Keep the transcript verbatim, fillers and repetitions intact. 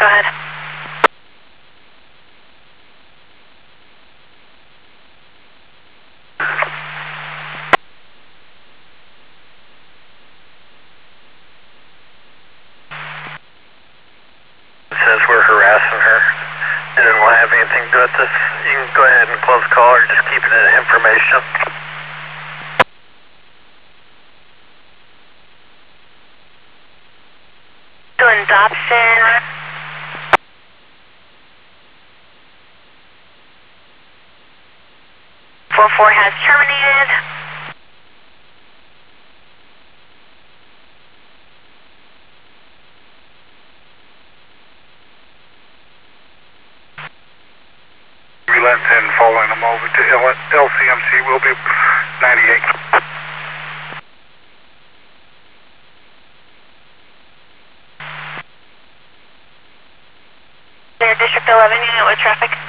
Go ahead. It says we're harassing her. They didn't want to have anything to do with this. You can go ahead and close the call or just keep it as information. Doing Dobson. four four has terminated. Relent ten following them over to L C M C will be ninety-eight. District eleven unit with traffic.